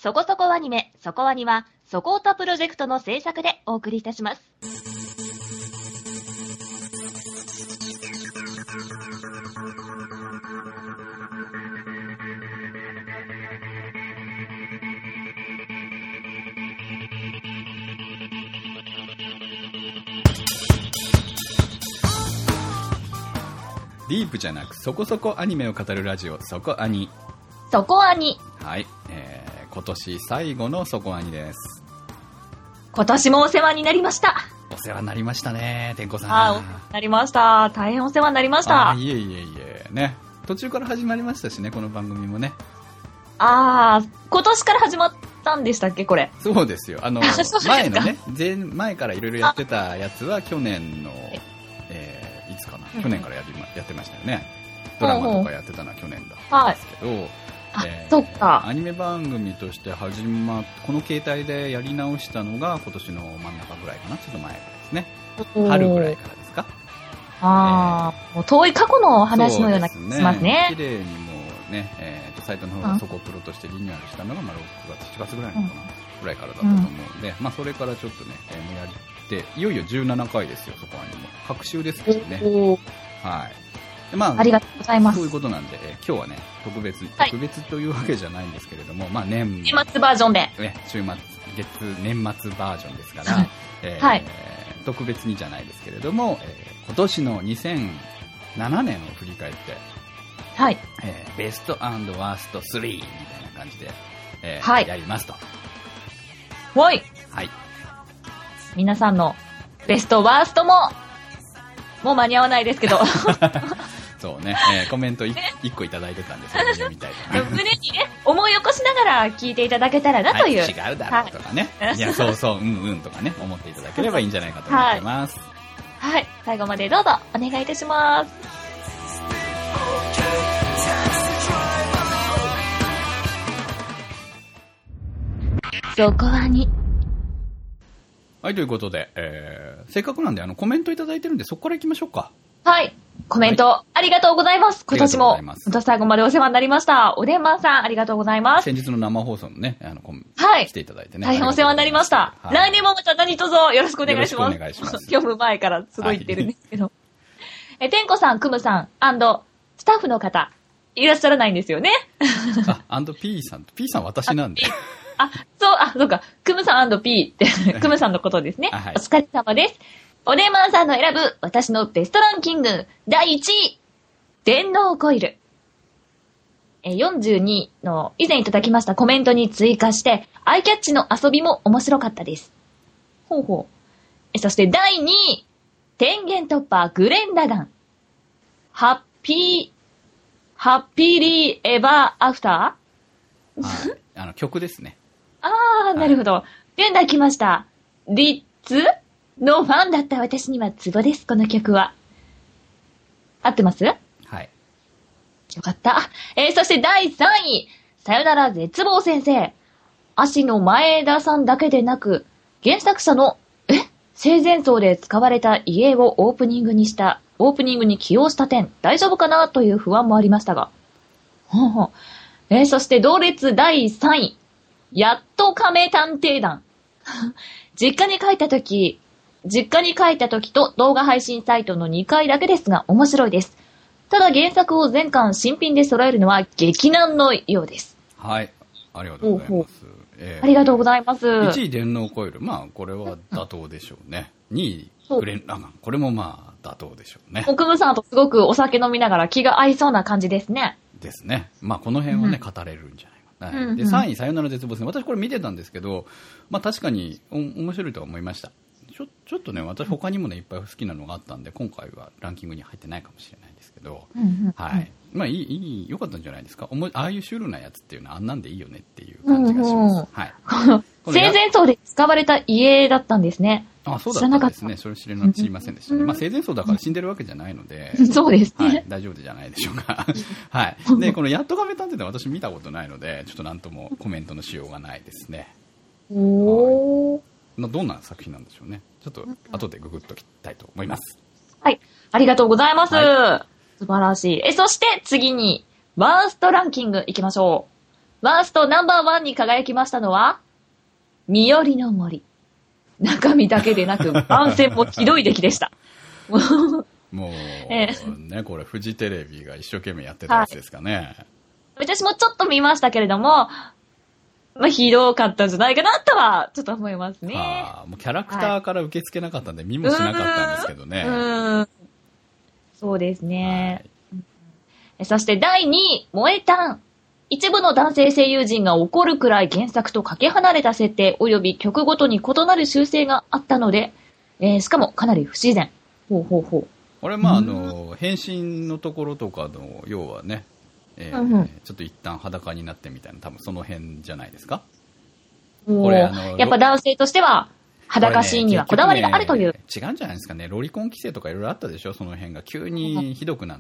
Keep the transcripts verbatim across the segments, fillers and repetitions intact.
そこそこアニメ、そこアニは、そこおたプロジェクトの制作でお送りいたします。 ディープじゃなくそこそこアニメを語るラジオ、そこアニ。 そこアニ。 はい、えー、今年最後のそこアニです。 今年もお世話になりました。 お世話になりましたね、天子さん。 ああ、なりました。大変お世話になりました。 あ、いえいえいえ、ね。途中から始まりましたしね、この番組もね。 ああ、今年から始まったんでしたっけ、これ。 そうですよ。あの、前のね、前、前からいろいろやってたやつは去年の、えー、いつかな、去年からやりま、やってましたよね。ドラマとかやってたのは去年だったんですけど、はい、 えー、そっか。 アニメ番組として始まっ、この形態でやり直したのが今年の真ん中ぐらいかな、ちょっと前からですね。春ぐらいからですか。 ああ、えー、もう遠い過去の話のような気がしますね。 綺麗にもうね、えーと、サイトの方がそこプロとしてリニューアルしたのが、まあろくがつ、しちがつぐらいのかな、うん、ぐらいからだったと思うので、うん、まあそれからちょっとね、えー、もうやって、いよいよじゅうななかいですよ、そこはにも。隔週ですけどね。はい。まあ、 ありがとうございます。 そういうことなんで、えー、今日はね、特別、特別というわけじゃないんですけれども、はい、まあ年、 年末バージョンで。 ね、週末、月、年末バージョンですから、えーはい、特別にじゃないですけれども、えー、今年のにせんななねんを振り返って、 はい。 えー、ベスト&ワーストスリーみたいな感じで、えーはい、 やりますと。 はい。 はい。 皆さんのベストワーストも、もう間に合わないですけど。 そうね、えー、コメントいっこいただいてたんで、それを読みたいと思います。 胸にね、思い起こしながら聞いていただけたらなという。はい、 違うだろうとかね。はい、いや、そうそう、うんうんとかね、思っていただければいいんじゃないかと思ってます。 はい。はい、最後までどうぞお願いいたします。そこはに。 はい、ということで、えー、せっかくなんで、あの、コメントいただいてるんで、そこから行きましょうか。 はい。コメント、はい、ありがとうございます。今年も、本当最後までお世話になりました。おでんまんさん、ありがとうございます。 先日の生放送のね、あの、コメント、 はい。 来ていただいてね。 大変お世話になりました。はい、来年もまた何卒よろしくお願いします。 よろしくお願いします。 読む前からすごい言ってるんですけど。はい、え、てんこさん、くむさん、スタッフの方、いらっしゃらないんですよね。 あ、アンド P さん、P さん私なんで。 あ、そう、あ、そうか。クムさん &P って、クムさんのことですね。はい、お疲れ様です。おでんまんさんの選ぶ私のベストランキングだいいちい、電脳コイル。え、よんじゅうにの以前いただきましたコメントに追加して、アイキャッチの遊びも面白かったです。ほうほう。え、そしてだいにい、天元突破グレン・ラガン。ハッピー、ハッピーリーエバーアフター、 はい、あの曲ですね。 ああ、なるほど。はい、で、泣きました。リッツのファンだった私にはツボです、この曲は。合ってます？ はい。 よかった。えー、そしてだいさんい、さよなら絶望先生。足の前田さんだけでなく、原作者の、え生前葬で使われた家をオープニングにした、オープニングに起用した点、大丈夫かなという不安もありましたが。ほうほう。えー、そして同列だいさんい、やっと亀探偵団。実家に帰ったとき、実家に帰ったときと動画配信サイトのにかいだけですが面白いです。ただ原作を全巻新品で揃えるのは激難のようです。 はい。ありがとうございます。 えー、ありがとうございます。 いちい電脳コイル。まあ、これは妥当でしょうね。にいグレン・ラガン。これもまあ、妥当でしょうね。 奥武さんとすごくお酒飲みながら気が合いそうな感じですね。 ですね。まあ、この辺をね、うん、語れるんじゃないか。はい、でさんい、さよなら絶望ですね。私これ見てたんですけど、まあ確かにお面白いとは思いました。ちょ、ちょっとね、私他にもね、いっぱい好きなのがあったんで、今回はランキングに入ってないかもしれないですけど、 うんうん、 はい。まあいい、いい、良かったんじゃないですか。おもああいうシュールなやつっていうのはあんなんでいいよねっていう感じがします。うんうん、はい。 生前葬で使われた家だったんですね。 あ、そうだったんですね。それ知り知りませんでしたね。まあ生前葬だから死んでるわけじゃないので、 そうですね、 はい。大丈夫じゃないでしょうか。はい。で、このやっと亀探偵で私見たことないので、ちょっとなんともコメントのしようがないですね。 おー。 どんな作品なんでしょうね。ちょっと後でググっときたいと思います。 はい。ありがとうございます。はい、素晴らしい。え、そして次に、ワーストランキングいきましょう。 ワーストナンバーワンに輝きましたのは、身寄りの森。中身だけでなく、番宣もひどい出来でした。 もう、えー、ね、これフジテレビが一生懸命やってたやつですかね。はい、 私もちょっと見ましたけれども、まあ、ひどかったんじゃないかなとは、ちょっと思いますね。 ああ、もうキャラクターから受け付けなかったんで、見もしなかったんですけどね。 うーん。そうですね。はい、そしてだいにい、燃えたん。一部の男性声優陣が怒るくらい原作とかけ離れた設定及び曲ごとに異なる修正があったので、えー、しかもかなり不自然。ほうほうほう。 これ、まあ、あの、変身のところとかの、要はね、えーうんうん、 ちょっと一旦裸になってみたいな、多分その辺じゃないですか。 これあのやっぱ男性としては裸シーンにはこだわりがあるという、ね、 違うんじゃないですかね。ロリコン規制とかいろいろあったでしょ、その辺が急にひどくなって、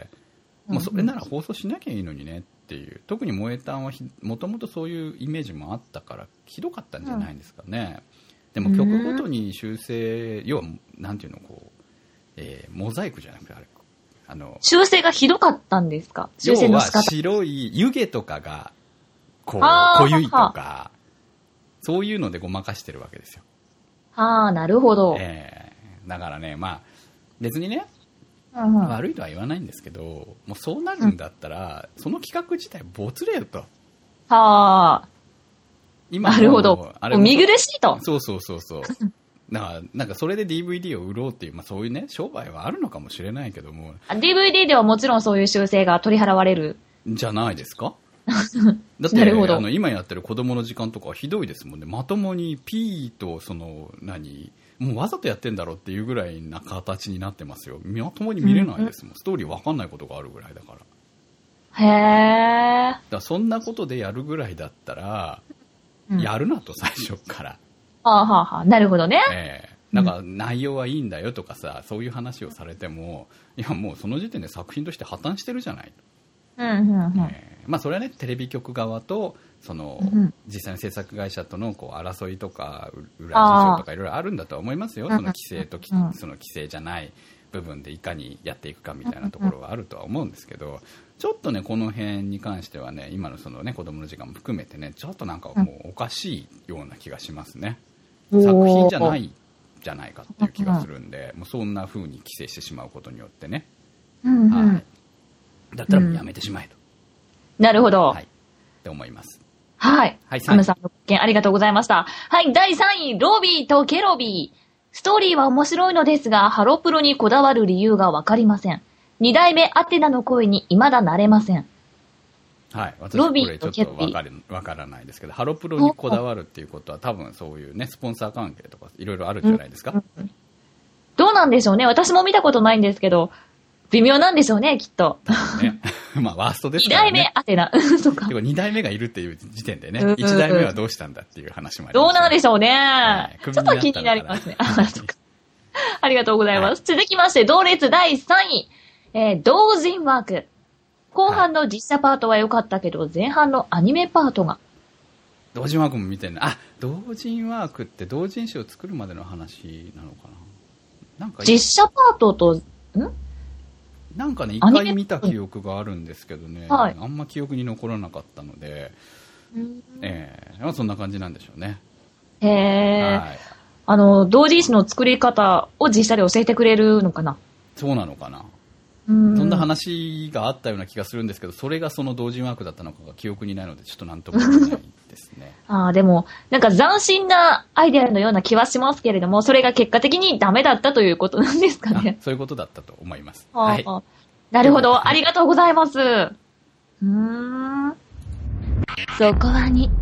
うん、もうそれなら放送しなきゃいいのにねっていう。特に燃えたんはもともとそういうイメージもあったからひどかったんじゃないですかね、うん、でも曲ごとに修正、要はなんていうの、こう、えー、モザイクじゃなくてあれあの修正がひどかったんですか。修正の仕方。 要は白い湯気とかがこう濃ゆいとか、そういうのでごまかしてるわけですよ。 はあ、なるほど。 えー、だからね、まあ別にね、 うんうん、 悪いとは言わないんですけど、もうそうなるんだったら、うん、その企画自体没れよと。 はあ。今なるほど。あれも見苦しいと。 そうそうそうそう。だからなんかそれで ディーブイディー を売ろうっていう、まあそういうね、商売はあるのかもしれないけども。 ディーブイディー ではもちろんそういう修正が取り払われる。 じゃないですか。だってあの今やってる子供の時間とかはひどいですもんね。まともに P とその何もうわざとやってんだろうっていうぐらいな形になってますよ。まともに見れないですもん、うん、ストーリーわかんないことがあるぐらいだから。 へー。だからそんなことでやるぐらいだったら、うん、やるなと最初から。 はあはあはあ、なるほどね。 えー、なんか内容はいいんだよとかさ、そういう話をされても、いやもうその時点で作品として破綻してるじゃない。 うんうんうんえーまあ、それはねテレビ局側とその、うん、実際の制作会社とのこう争いとか裏事情とかいろいろあるんだとは思いますよ。その規制と、うん、その規制じゃない部分でいかにやっていくかみたいなところはあるとは思うんですけど、ちょっとねこの辺に関してはね今のそのね子供の時間も含めてねちょっとなんかもうおかしいような気がしますね。作品じゃないじゃないかっていう気がするんで、もうそんな風に規制してしまうことによってね、 うんうん、 はいだったらもうやめてしまえと、 うん、なるほど、 はい、って思います。 はい。はい、カムさんのご意見ありがとうございました。はい、だいさんい、ロビーとケロビー。ストーリーは面白いのですが、ハロプロにこだわる理由がわかりません。二代目アテナの声に未だ慣れません。 はい、私これちょっとわかる、わからないですけど、ハロプロにこだわるっていうことは多分そういうね、スポンサー関係とかいろいろあるんじゃないですか、うんうん、 どうなんでしょうね。私も見たことないんですけど、微妙なんでしょうね、きっと。 ね、まあ、ワーストですからね。 二代目アテナ。そうか。 二代目がいるっていう時点でね、一代目はどうしたんだっていう話もあります、ね。 どうなんでしょうね。ねちょっと気になりますね。あ、そっか。ありがとうございます。はい、続きまして、同列だいさんい。えー、同人ワーク。後半の実写パートは良かったけど、前半のアニメパートが。 同人ワークも見てんの。あ、同人ワークって同人誌を作るまでの話なのかな。なんか実写パートと、んなんかね、一回見た記憶があるんですけどね、 はい、 あんま記憶に残らなかったので、えー、そんな感じなんでしょうね。 へー。はい、あの、同人誌の作り方を実写で教えてくれるのかな？ そうなのかな。そんな話があったような気がするんですけど、それがその同人ワークだったのかが記憶にないので、ちょっとなんとも言えないですね。 ああ、でも、なんか斬新なアイデアのような気はしますけれども、それが結果的にダメだったということなんですかね。 そういうことだったと思います。 はい。なるほど、ありがとうございます。うーん。そこはに。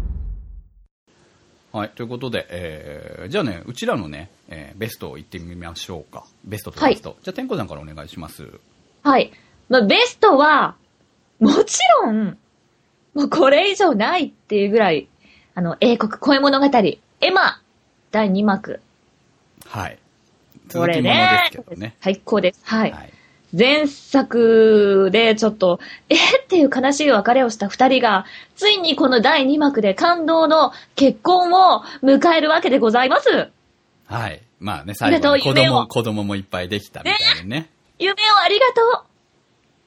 はい、ということで、えー、じゃあね、うちらのね、えー、ベストを言ってみましょうか。ベストとベスト。はい、じゃあ、天子さんからお願いします。 はい。まあ、ベストは、もちろん、もうこれ以上ないっていうぐらい、あの、英国恋物語、エマ、だいにまく。 はい。 これね、 続きものですけどね。 最高です。はい。はい、前作でちょっと、えー、っていう悲しい別れをした二人が、ついにこのだいにまくで感動の結婚を迎えるわけでございます。 はい。まあね、最後に子供、子供もいっぱいできたみたいなね。 夢をありがとう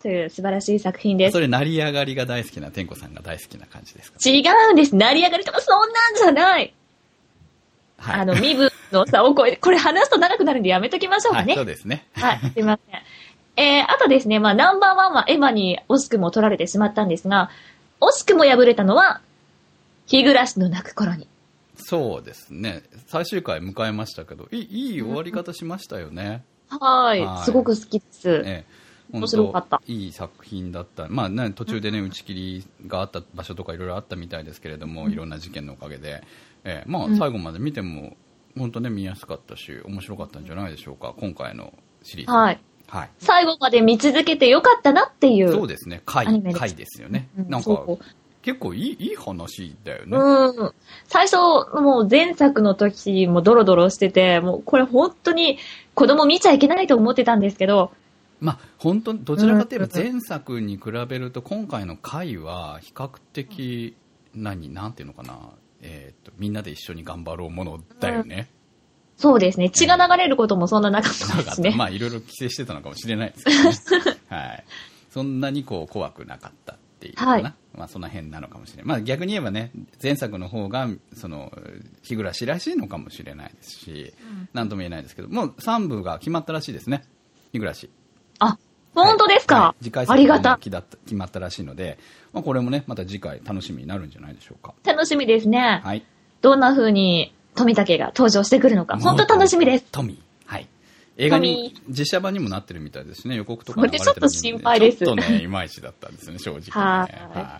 という素晴らしい作品です。 それ、成り上がりが大好きな天子さんが大好きな感じですか？ 違うんです。成り上がりとかそんなんじゃない。はい、あの、身分の差を超えて、これ話すと長くなるんでやめときましょうかね。 はい、そうですね。 はい、すいません。えー、あとですね、まあ、ナンバーワンはエマに惜しくも取られてしまったんですが、惜しくも敗れたのは、日暮らしの泣く頃に。 そうですね。最終回迎えましたけど、いい、いい終わり方しましたよね。 はいはい、すごく好きです。 ね、 面白かった。 いい作品だった。まあね、途中でね、打ち切りがあった場所とかいろいろあったみたいですけれども、うん、いろんな事件のおかげで、えー、まあ最後まで見ても、本当ね、見やすかったし、面白かったんじゃないでしょうか、今回のシリーズ。 はい。はい、最後まで見続けてよかったなっていう。 そうですね。回、回ですよね。うん、なんか、結構いい、いい話だよね。 うん。最初、もう前作の時もドロドロしてて、もうこれ本当に子供見ちゃいけないと思ってたんですけど。 まあ、本当、どちらかといえば前作に比べると今回の回は比較的、何、なんていうのかな。えっと、みんなで一緒に頑張ろうものだよね。うんそうですね。血が流れることもそんななかったですね。 まあいろいろ規制してたのかもしれないですけどね。はい。そんなにこう怖くなかったっていうかな。はい、まあその辺なのかもしれない。まあ逆に言えばね、前作の方がその日暮らしらしいのかもしれないですし、なんとも言えないですけど、もうさん部が決まったらしいですね。日暮らし。 あ、本当ですか。はい、 次回作が決まったらしいので、まあこれもね、また次回楽しみになるんじゃないでしょうか。 楽しみですね。 はい。 どんな風に富武が登場してくるのか、本当楽しみです。 富。はい。映画に、実写版にもなってるみたいですね。予告とか流れてるみたいで。これちょっと心配です。 ちょっとね、いまいちだったんですよね、正直、ね。 はい。はい。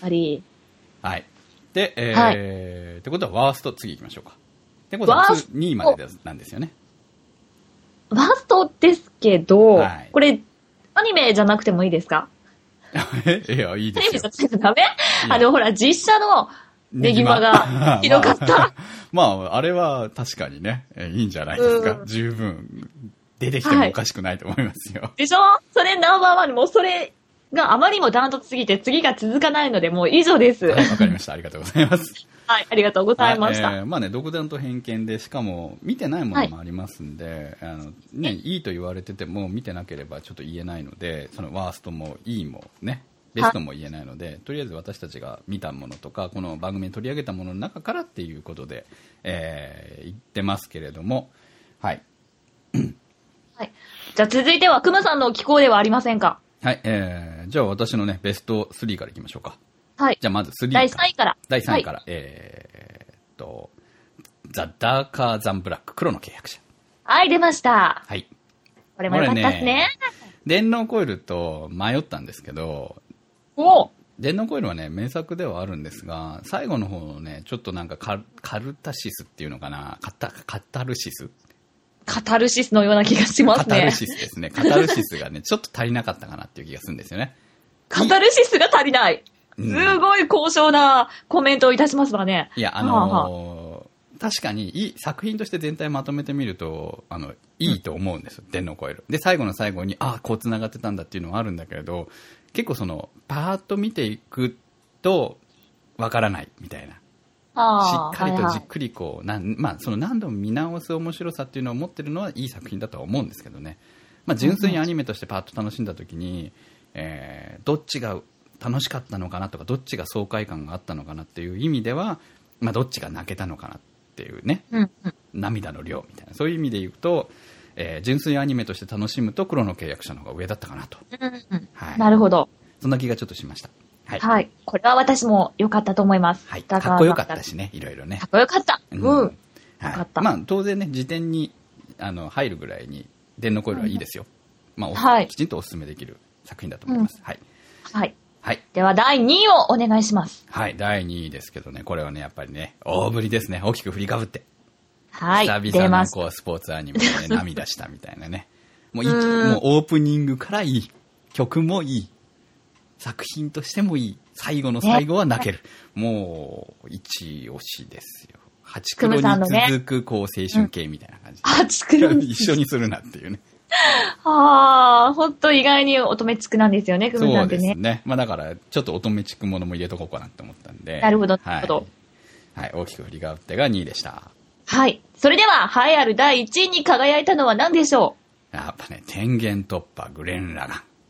り。 はい。で、えー、はい、ってことはワースト、次行きましょうか。ってことはにいまでなんですよね。 ワーストですけど、はい、これ、アニメじゃなくてもいいですか？ えいや、いいですよ。アニメじゃなくてダメ？あの、ほら、実写の、ネギマがひどかった。 まあ、まあ、あれは確かにね、いいんじゃないですか。十分出てきてもおかしくないと思いますよ。はい、 でしょ？それナンバーワン、もうそれがあまりにもダントツすぎて次が続かないので、もう以上です。 はい、わかりました。ありがとうございます。 はい、ありがとうございました。 えー、まあね、独断と偏見で、しかも見てないものもありますんで、はい、あのね、いいと言われてても見てなければちょっと言えないので、そのワーストもいいもね、ベストも言えないので、とりあえず私たちが見たものとかこの番組に取り上げたものの中からっていうことで、えー、言ってますけれども、はい、 はい、じゃあ続いてはクムさんの寄稿ではありませんか？ はい、えー、じゃあ私のねベストスリーからいきましょうか。 はい、 じゃあまずスリーからだいさんいからだいさんいから、はい、えー、っとザ・ダーカー・ザン・ブラック、黒の契約者。 はい、出ました。 はい、 これも良かったですね。 電脳コイルと迷ったんですけど、 お電脳コイルはね名作ではあるんですが、最後の方のねちょっとなんか カ, カルタシスっていうのかな、カタカタルシスカタルシスのような気がしますね。 カタルシスですね。カタルシスがねちょっと足りなかったかなっていう気がするんですよね。 カタルシスが足りない、うん、すごい高尚なコメントをいたしますわね。 いや、あのーはあはあ、確かにいい作品として全体まとめてみるとあのいいと思うんですよ、うん、電脳コイルで最後の最後にあこう繋がってたんだっていうのはあるんだけれど、結構そのパーッと見ていくとわからないみたいな、しっかりとじっくりこう、はいはい、なんまあ、その何度も見直す面白さっていうのを持ってるのはいい作品だとは思うんですけどね、まあ、純粋にアニメとしてパーッと楽しんだ時に、うんえー、どっちが楽しかったのかなとかどっちが爽快感があったのかなっていう意味では、まあ、どっちが泣けたのかなっていうね、 うんうん、 涙の量みたいなそういう意味で言うと、えー、純粋にアニメとして楽しむと黒の契約者の方が上だったかなと、 うんうんはい、なるほど。 そんな気がちょっとしました。はい。 はい。これは私も良かったと思います。 はい。かっこよかったしね、いろいろね。 かっこよかった。うん。うん、 はい。よかった。まあ、当然ね、辞典に、あの、入るぐらいに、電脳コイルはいいですよ。うん、まあ、はい、きちんとお勧めできる作品だと思います。うん、はい。 はい。 はい。 では、だいにいをお願いします。 はい。だいにいですけどね、これはね、やっぱりね、大振りですね。大きく振りかぶって。 はい。 久々のこう、スポーツアニメでね、涙したみたいなね。もういもうオープニングからいい。曲もいい。作品としてもいい。最後の最後は泣ける。ね、もう、一押しですよ。ハチクロに続く、こう、青春系みたいな感じ。 ハチクロ一緒にするなっていうね。 はあ、ほんと意外に乙女チックなんですよね、クムさんってね。 そうですね。まあだから、ちょっと乙女チックものも入れとこうかなって思ったんで。 なるほど、なるほど。 はい、大きく振りが打ってがにいでした。 はい。それでは、栄えあるだいいちいに輝いたのは何でしょう？やっぱね、天元突破、グレン・ラガン。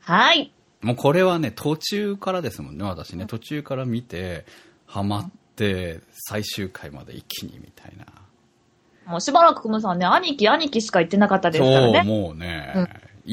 はい。 もうこれはね、途中からですもんね、私ね。途中から見て、ハマって、最終回まで一気にみたいな。 もうしばらくクムさんね、兄貴兄貴しか言ってなかったですからね。 そう、もうね、うん、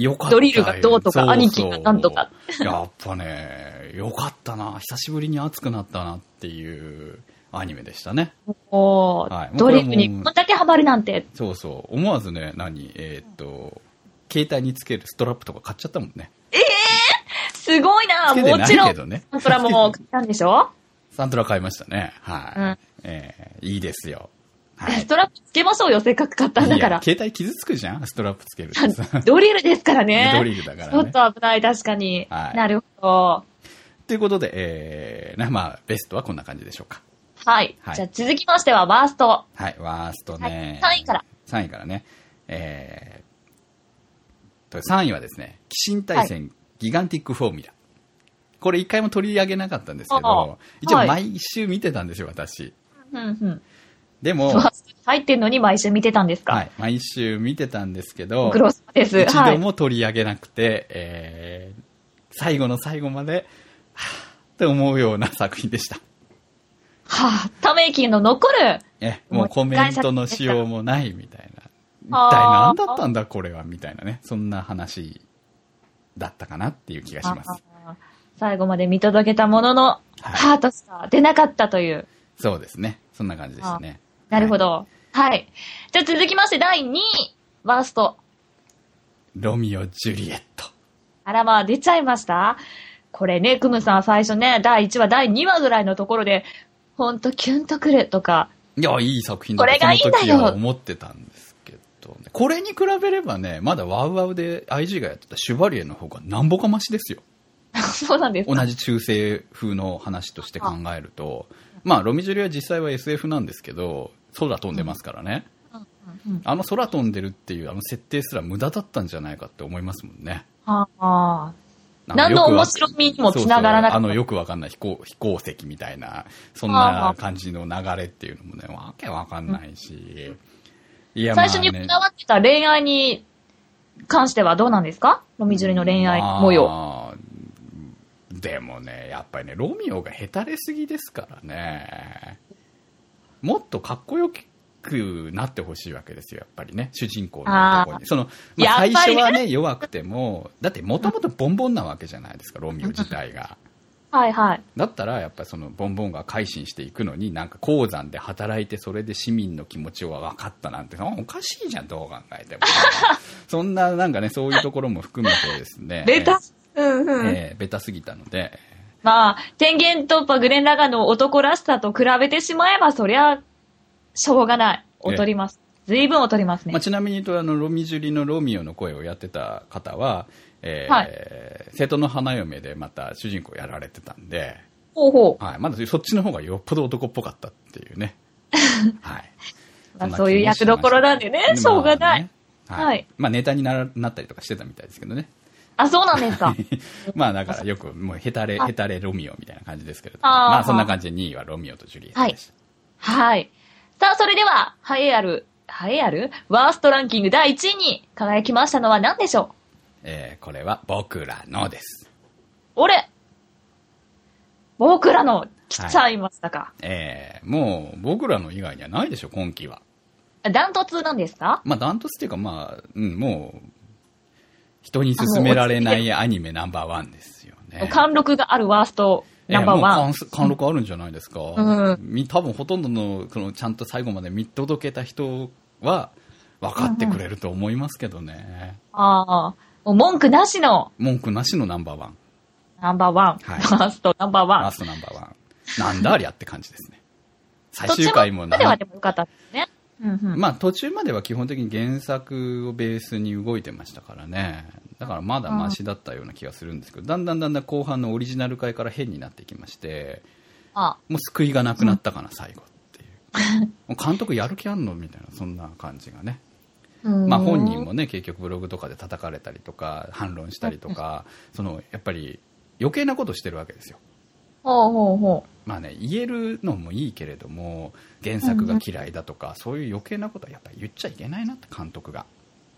よかった。 ドリルがどうとか、そうそう兄貴がなんとか。 やっぱね、よかったな、久しぶりに熱くなったなっていうアニメでしたね。 おー、はい、ドリルにこんだけハマるなんて。 そうそう、思わずね、何、えー、っと、携帯につけるストラップとか買っちゃったもんね。 ええー、すごいな、もちろん。 ね、 サントラも買ったんでしょ？ サントラ買いましたね。はい。うん、えー、いいですよ。 はい、ストラップつけましょうよ、せっかく買ったんだから。 いや、携帯傷つくじゃん、ストラップつけると。 ドリルですからね。 ドリルだからね。 ちょっと危ない、確かに。はい、なるほど。 ということで、えー、まあ、ベストはこんな感じでしょうか。 はい。はい、じゃあ続きましては、ワースト。 はい、ワーストね。 はい、さんいから。 さんいからね。えー、さんいはですね、鬼神対戦ギガンティックフォーミュラ。これ一回も取り上げなかったんですけど、一応毎週見てたんですよ、私。 うんうん。 でも、 入ってんのに毎週見てたんですか？ はい、毎週見てたんですけど、 グロスです。 一度も取り上げなくて、はい、えー、最後の最後まで、はぁって思うような作品でした。 はぁ、ため息の残る。 え、もうコメントのしようもないみたいな。一体何だったんだこれはみたいなね。そんな話だったかなっていう気がします。 最後まで見届けたものの、はい、ハートしか出なかったという。 そうですね。そんな感じでしたね。 なるほど。はい。はい、じゃあ続きましてだいにい、ワースト。 ロミオ・ジュリエット。 あらまあ、出ちゃいました？これね、クムさん最初ね、だいいちわ、だいにわぐらいのところで、ほんとキュンとくるとか。 いや、いい作品だとその時は思ってたんですけど、ね、これに比べればね、まだワウワウで アイジー がやってたシュバリエの方がなんぼかマシですよ。 そうなんですか。 同じ中世風の話として考えると、まあ、ロミジュリは実際は エスエフ なんですけど、空飛んでますからね。うんうんうん、あの空飛んでるっていうあの設定すら無駄だったんじゃないかって思いますもんね。 ああ。何の面白みにもつながらなかった。 そうそう、あのよくわかんない飛行、飛行石みたいな、そんな感じの流れっていうのもね、わけわかんないし。 いや、まあね、最初にこだわってた恋愛に関してはどうなんですか？ロミジュリの恋愛模様。まあでもね、やっぱりね、ロミオがヘタレすぎですからね。もっとかっこよくなってほしいわけですよ、やっぱりね、主人公のところに。その、まあ、最初はね、弱くても、だってもともとボンボンなわけじゃないですか、ロミオ自体が。 はいはい。 だったら、やっぱりその、ボンボンが改心していくのに、なんか鉱山で働いて、それで市民の気持ちを分かったなんて、おかしいじゃん、どう考えても。そんな、なんかね、そういうところも含めてですね。 ベタうんうん。 えー、ベタすぎたので。 まあ、天元突破グレン・ラガンの男らしさと比べてしまえば、そりゃ、しょうがない。劣ります。随分劣りますね。 まあ、ちなみに言うと、あの、ロミジュリのロミオの声をやってた方は、えー、はい、瀬戸の花嫁でまた主人公やられてたんで、 ほうほう。 はい。まだそっちの方がよっぽど男っぽかったっていうね。はい。 まあ、そういう役どころなんでね、しょうがない。ね、 はい。はい、まあ、ネタに な, なったりとかしてたみたいですけどね。 あ、そうなんですか。 まあだからよくもうヘタレヘタレロミオみたいな感じですけれども、まあそんな感じでにいはロミオとジュリエットでした。 はい。はい。さあそれでは栄えある栄えあるワーストランキングだいいちいに輝きましたのは何でしょう？ えー、これは僕らのです。 俺僕らの来ちゃいましたか。はい、 えー、もう僕らの以外にはないでしょ今期は。 ダントツなんですか？ まあダントツっていうかまあうんもう。人に勧められないアニメナンバーワンですよね。 貫禄があるワーストナンバーワン。 貫禄あるんじゃないですか。うん、多分ほとんどの、そのちゃんと最後まで見届けた人は分かってくれると思いますけどね。 うんうん、ああ、もう文句なしの。 文句なしのナンバーワン。 ナンバーワン。はい、ワーストナンバーワン。 ワーストナンバーワン。なんだありゃって感じですね。最終回もな。途中まではでもよかったですね。 うんうん、まあ途中までは基本的に原作をベースに動いてましたからね。だからまだマシだったような気がするんですけど、うん、だんだんだんだん後半のオリジナル回から変になってきまして、あもう救いがなくなったかな、うん、最後っていう。もう監督やる気あんのみたいな、そんな感じがね。まあ本人もね、結局ブログとかで叩かれたりとか、反論したりとか、そのやっぱり余計なことしてるわけですよ。 ほうほうほう。 まあね、言えるのもいいけれども、原作が嫌いだとか、うん、そういう余計なことはやっぱり言っちゃいけないなって、監督が。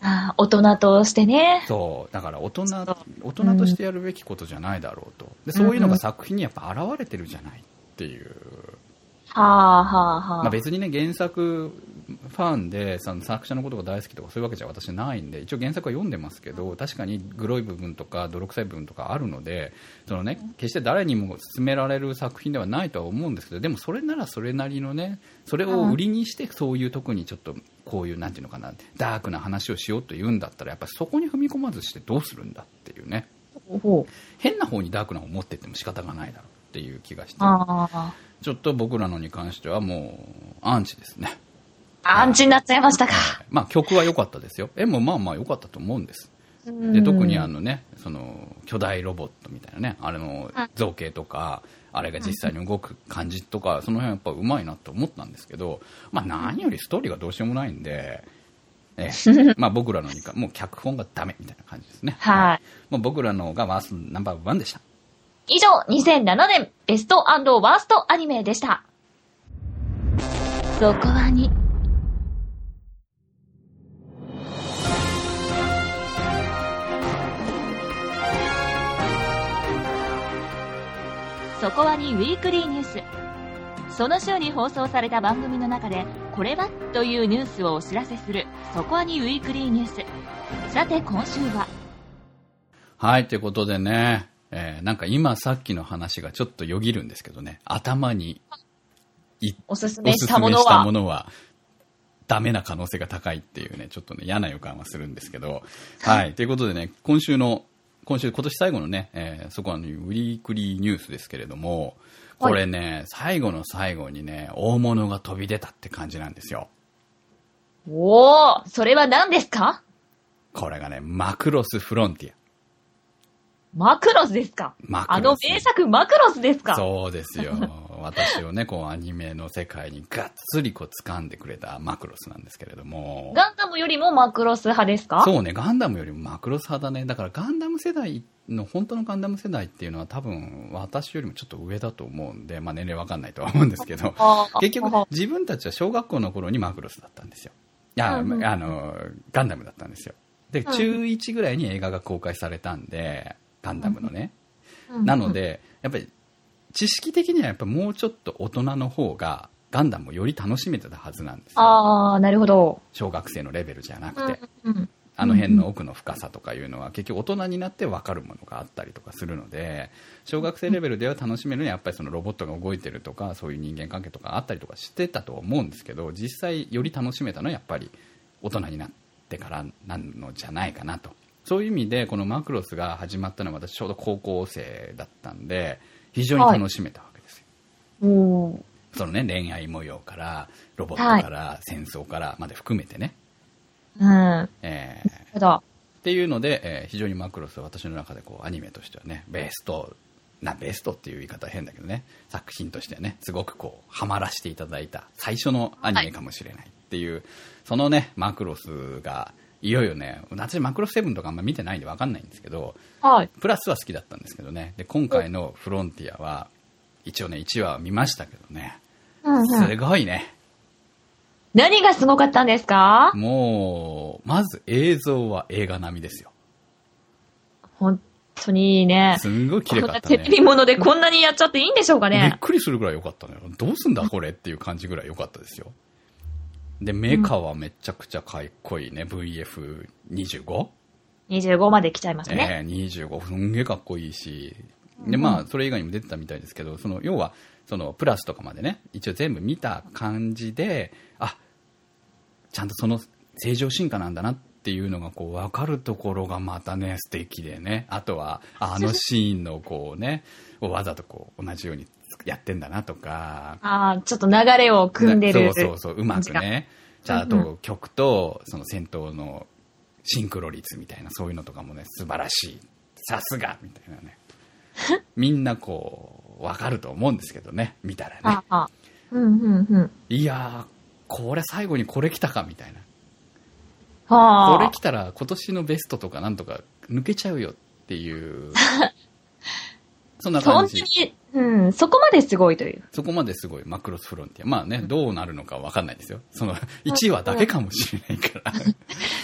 あ、大人としてね。 そう。だから大人、大人としてやるべきことじゃないだろうと。で、そういうのが作品にやっぱ現れてるじゃないっていう。 はあはあはあ。 まあ別にね、原作ファンでその作者のことが大好きとかそういうわけじゃ私ないんで、一応原作は読んでますけど、確かにグロい部分とか泥臭い部分とかあるので、そのね、決して誰にも勧められる作品ではないとは思うんですけど、でもそれならそれなりのね、それを売りにしてそういう特にちょっとこういうなんていうのかな、ダークな話をしようというんだったら、やっぱりそこに踏み込まずしてどうするんだっていうね、変な方にダークな方を持っていっても仕方がないだろうっていう気がして、 あ、 ちょっと僕らのに関してはもうアンチですね。 アンチになっちゃいましたか。 まあ曲は良かったですよ。絵もまあまあ良かったと思うんです。で、特にあのね、その巨大ロボットみたいなね、あれの造形とか、あれが実際に動く感じとか、その辺やっぱうまいなと思ったんですけど、まあ何よりストーリーがどうしようもないんで、えまあ僕らのにか、もう脚本がダメみたいな感じですね。 はい。 もう僕らのがワーストナンバーワンでした。 以上、にせんななねんベスト&ワーストアニメでした。そこはに。そこはにウィークリーニュース。その週に放送された番組の中で、これはというニュースをお知らせする、そこはにウィークリーニュース。さて今週は。 はい、ということでね、えー、なんか今さっきの話がちょっとよぎるんですけどね、頭にいおすすめしたものは、 おすすめしたものはダメな可能性が高いっていうね、ちょっとね嫌な予感はするんですけど、はい、ということでね、今週の今週今年最後のね、えー、そこはねウィークリーニュースですけれども、これね、はい、最後の最後にね大物が飛び出たって感じなんですよ。 おー、それは何ですか？ これがね、マクロスフロンティア。 マクロスですか？ マクロス。 あの名作マクロスですか？ そうですよ。私をね、こうアニメの世界にがっつりこう掴んでくれたマクロスなんですけれども。 ガンダムよりもマクロス派ですか？ そうね、ガンダムよりもマクロス派だね。だからガンダム世代の、本当のガンダム世代っていうのは多分私よりもちょっと上だと思うんで、まあ年齢わかんないとは思うんですけど、結局自分たちは小学校の頃にマクロスだったんですよ。いや、うんうん、あの、ガンダムだったんですよ。で、中いちぐらいに映画が公開されたんで、ガンダムのね、うんうん、なのでやっぱり知識的にはやっぱもうちょっと大人の方がガンダムをより楽しめてたはずなんですよ。 ああ、なるほど。 小学生のレベルじゃなくて、 うんうん、 あの辺の奥の深さとかいうのは結局大人になって分かるものがあったりとかするので、小学生レベルでは楽しめるのはやっぱりそのロボットが動いてるとかそういう人間関係とかあったりとかしてたと思うんですけど、実際より楽しめたのはやっぱり大人になってからなのじゃないかなと。そういう意味でこのマクロスが始まったのは私ちょうど高校生だったんで非常に楽しめたわけですよ、はい、そのね、恋愛模様からロボットから戦争からまで含めてね、 はい、 えー、っていうので、えー、非常にマクロスは私の中でこうアニメとしてはねベストなベストっていう言い方は変だけどね、作品としてはねすごくこうハマらせていただいた最初のアニメかもしれないっていう、はい、そのねマクロスがいよいよね、私マクロスセブンとかあんま見てないんで分かんないんですけど、はい、プラスは好きだったんですけどね。で今回のフロンティアは一応ねいちわ見ましたけどね、うんうん、すごいね。 何がすごかったんですか？ もうまず映像は映画並みですよ。 本当にいいね。 すんごい綺麗かったね。 テレビものでこんなにやっちゃっていいんでしょうかね。 びっくりするぐらい良かったのよ。どうすんだこれっていう感じぐらい良かったですよ。でメカはめちゃくちゃかっこいいね、うん、ブイエフにじゅうご？にじゅうご まで来ちゃいますね、えー、にじゅうごすんげえかっこいいし、でまあそれ以外にも出てたみたいですけど、その要はそのプラスとかまでね一応全部見た感じで、あちゃんとその正常進化なんだなっていうのがこう分かるところがまたね素敵でね、あとはあのシーンのこうねわざとこう同じようにやってんだなとか、 ああちょっと流れを組んでる、 そうそうそう、うまくね、じゃああと曲とその戦闘のシンクロ率みたいなそういうのとかもね素晴らしい、さすがみたいなねみんなこう分かると思うんですけどね、見たらね、ああ、 うんうんうん、 いやーこれ最後にこれ来たかみたいな、 はあ、 これ来たら今年のベストとかなんとか抜けちゃうよっていうそんな感じ。 そんなに、うん、そこまですごいという。 そこまですごいマクロスフロンティア。まあね、どうなるのかわかんないですよ。そのいちわだけかもしれないから。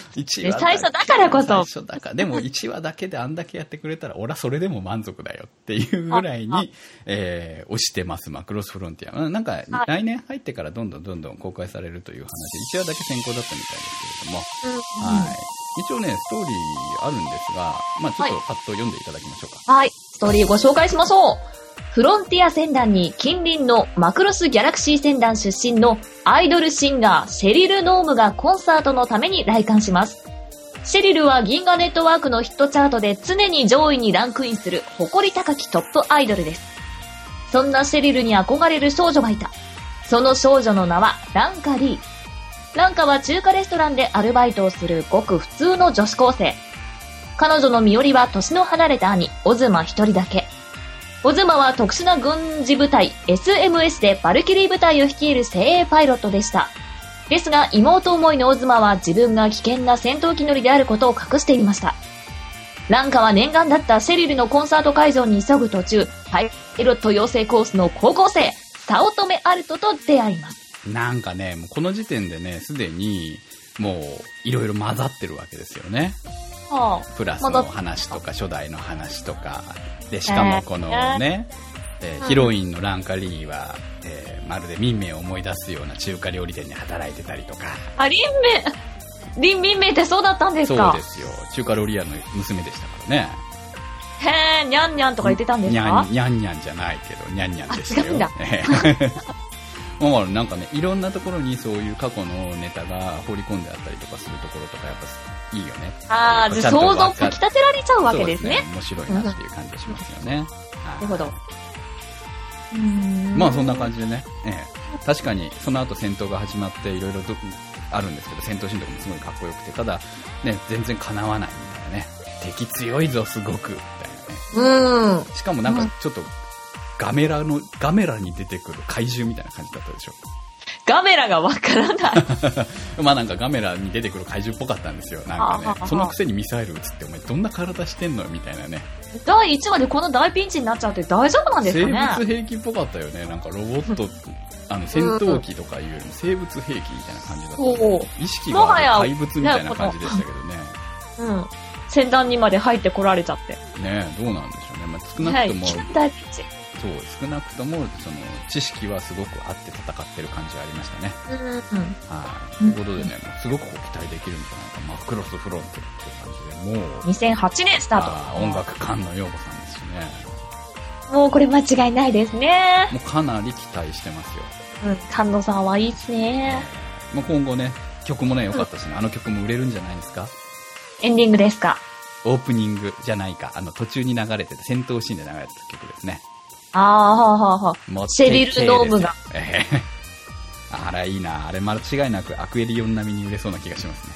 いちわだけ。 最初だからこそ。 最初だから。でもいちわだけであんだけやってくれたら、俺はそれでも満足だよっていうぐらいに、えー、推してます、マクロスフロンティア。なんか、来年入ってからどんどんどんどん公開されるという話、いちわだけ先行だったみたいですけれども、うん、はい。一応ね、ストーリーあるんですが、まあちょっとパッと読んでいただきましょうか。 はい。ストーリーご紹介しましょう。フロンティア船団に近隣のマクロスギャラクシー船団出身のアイドルシンガーシェリル・ノームがコンサートのために来館します。シェリルは銀河ネットワークのヒットチャートで常に上位にランクインする誇り高きトップアイドルです。そんなシェリルに憧れる少女がいた。その少女の名はランカ・リー。ランカは中華レストランでアルバイトをするごく普通の女子高生。彼女の身寄りは年の離れた兄、オズマ一人だけ。オズマは特殊な軍事部隊 エスエムエス でバルキリー部隊を率いる精鋭パイロットでした。ですが妹思いのオズマは自分が危険な戦闘機乗りであることを隠していました。ランカは念願だったシェリルのコンサート会場に急ぐ途中、パイロット養成コースの高校生、早乙女アルトと出会います。 なんかね、もうこの時点でね、すでにもういろいろ混ざってるわけですよね。はあ、プラスの話とか初代の話とかで、しかもこのね、えーえー、ヒロインのランカリーは、えー、まるで民名を思い出すような中華料理店に働いてたりとか。 あ、林名林民名ってそうだったんですか？ そうですよ。中華料理屋の娘でしたからね。 へー、にゃんにゃんとか言ってたんですか？ にゃんにゃんにゃんじゃないけど、にゃんにゃんでしたよ。 違うんだ。 もうなんかね、いろんなところにそういう過去のネタが放り込んであったりとかするところとかやっぱいいよね。 ああ、じゃあ想像をかき立てられちゃうわけですね。 そうですね。面白いなっていう感じがしますよね。 なるほど。 うーん、まあそんな感じでね、ええ、確かにその後戦闘が始まっていろいろあるんですけど、戦闘シーンとかもすごいかっこよくて、ただね、全然叶わないみたいなね。敵強いぞすごくみたいなね。うん。しかもなんかちょっと、ガメラの、ガメラに出てくる怪獣みたいな感じだったでしょ。 ガメラがわからない。 まあなんかガメラに出てくる怪獣っぽかったんですよ。なんかね、そのくせにミサイル撃つってお前どんな体してんのみたいなね。 だいいちわでこの大ピンチになっちゃって大丈夫なんですかね。 生物兵器っぽかったよね。なんかロボット、あの戦闘機とかいうよりも生物兵器みたいな感じだった、ね。意識がある怪物みたいな感じでしたけどね。 うん。戦団にまで入ってこられちゃって。 ねえ、どうなんでしょうね。まあ、少なくとも。 はい、大ピンチ。 そう、少なくとも、その、知識はすごくあって戦ってる感じがありましたね。 うんうん。 はい。ということでね、もうすごくこう期待できるんじゃないか。マクロスフロンテっていう感じで、もう。 にせんはちねんスタート。 あ音楽館の陽子さんですしね。 もうこれ間違いないですね。 もうかなり期待してますよ。 うん、菅野さんはいいですね。 まあ、今後ね、曲もね、良かったしね、うん、あの曲も売れるんじゃないですか？ エンディングですか？ オープニングじゃないか。あの、途中に流れてた、戦闘シーンで流れてた曲ですね。 ああ、はあはあはあ。シェリル・ノームが。 ええー。あら、いいな。あれ、間違いなくアクエリオン並みに売れそうな気がしますね。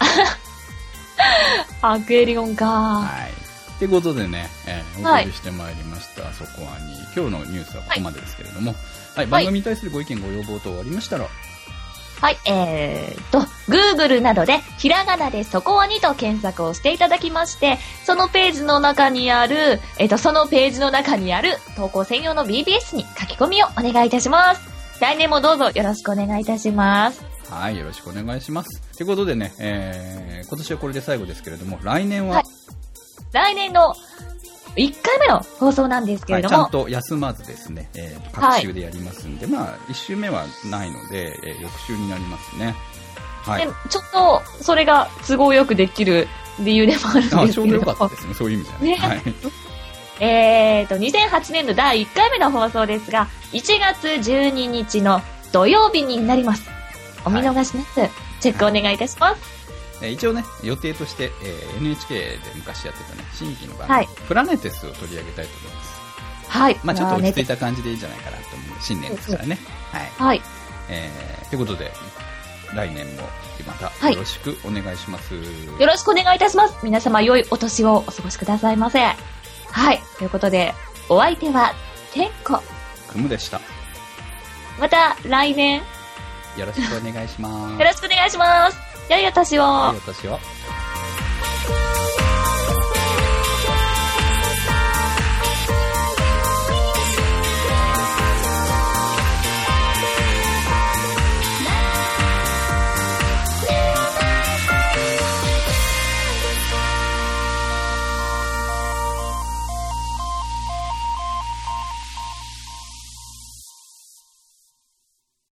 アクエリオンか。 はい。ということでね、えー、お送りしてまいりました、はい、そこはに。今日のニュースはここまでですけれども、はい。はい、番組に対するご意見、ご要望等ありましたら、 はい、えーと、Google などで、ひらがなでそこはにと検索をしていただきまして、そのページの中にある、えっと、そのページの中にある投稿専用の ビービーエス に書き込みをお願いいたします。来年もどうぞよろしくお願いいたします。 はい、よろしくお願いします。ということでね、えー、今年はこれで最後ですけれども、来年は、はい、 来年のいっかいめの放送なんですけれども、 はい、ちゃんと休まずですね、えー、各週でやりますんで、はい、まあいっ週目はないので、えー、翌週になりますね。はい。でちょっとそれが都合よくできる理由でもあるんですけど、あ、 ちょうどよかったですね。そういう意味じゃね。ね、はい。 えーとにせんはちねん度だいいっかいめの放送ですが、いちがつじゅうににちの土曜日になります。お見逃しなく、はい、チェックお願いいたします。 はい、一応ね、予定として、えー、エヌエイチケー で昔やってたね、新規の番組、はい、プラネテスを取り上げたいと思います。 はい。 まあちょっと落ち着いた感じでいいんじゃないかなと思う。新年ですからね。はい。 はい。 えー、ということで、来年もまたよろしくお願いします、はい。 よろしくお願いいたします。皆様良いお年をお過ごしくださいませ。はい。ということで、お相手は、天子。 くむでした。 また来年。 よろしくお願いします。 よろしくお願いします。良いお年を。 良いお年を。